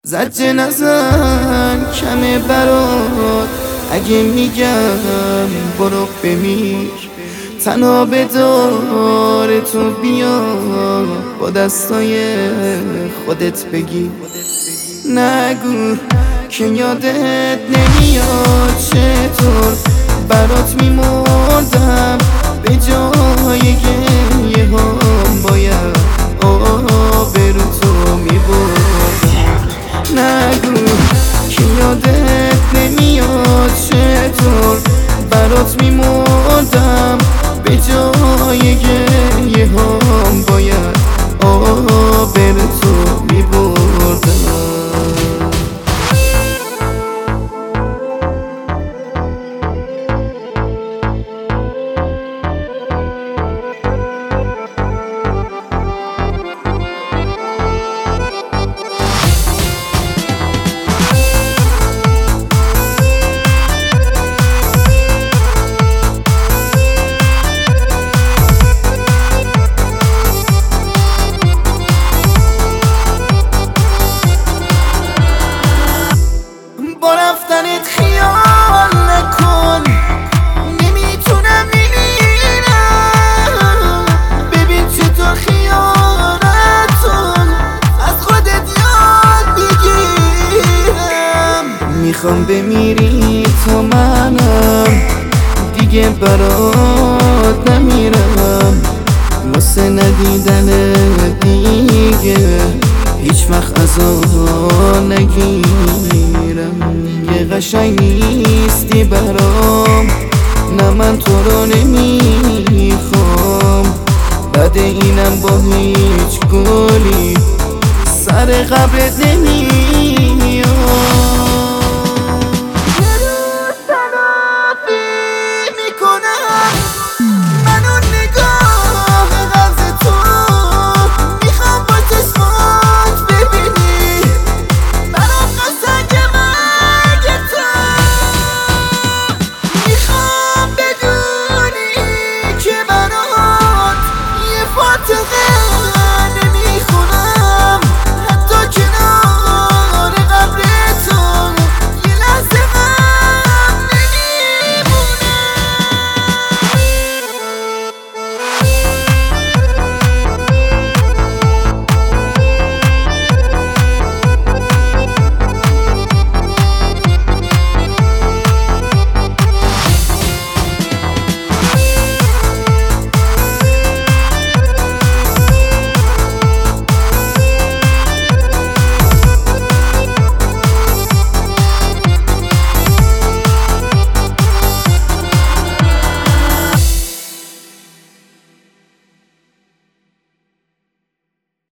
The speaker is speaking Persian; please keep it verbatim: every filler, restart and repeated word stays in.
زجه نزن کمه برات اگه میگم برو بمیر، تنها به دار تو بیا با دستای خودت بگی. نگو که یادت نمیاد چطور برات میمردم، به جای گریه هم باید آبرو تو میبردم. نگو که یادت نمیاد چطور برات میمردم، به جای گریه هم باید آبرو تو میبردم. با رفتنت خیال نکن، نمیتونم بمیرم. ببین چطور خیانتون از خودت یاد بگیرم. میخوام بمیری تا منم دیگه برات نمیرم، واسه ندیدن دیگه هیچ وقت عذاب نگیرم. یه قشنگ نیستی برام، نه من تو رو نمیخوام. بعد اینم با هیچ گلی سر قبرت نمیام.